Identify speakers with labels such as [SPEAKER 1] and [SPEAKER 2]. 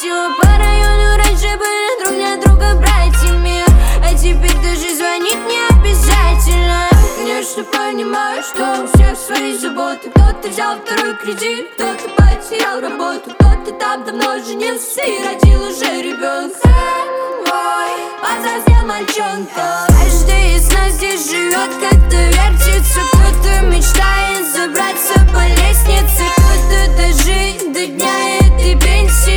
[SPEAKER 1] хватило. По району раньше были друг для друга братьями, а теперь даже звонить не обязательно. Конечно, понимаю, что у всех свои заботы. Кто-то взял второй кредит, кто-то потерял работу, кто-то там давно женился и родил уже ребенка. Мой повзрослел мальчонка. Каждый из нас здесь живет, как-то вертится. Кто-то мечтает забраться по лестнице, кто-то дожить до дня этой пенсии.